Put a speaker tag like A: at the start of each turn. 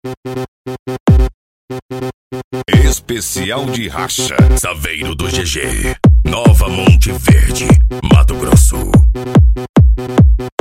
A: Especial de racha, Saveiro do GG, Nova Monte Verde, Mato Grosso.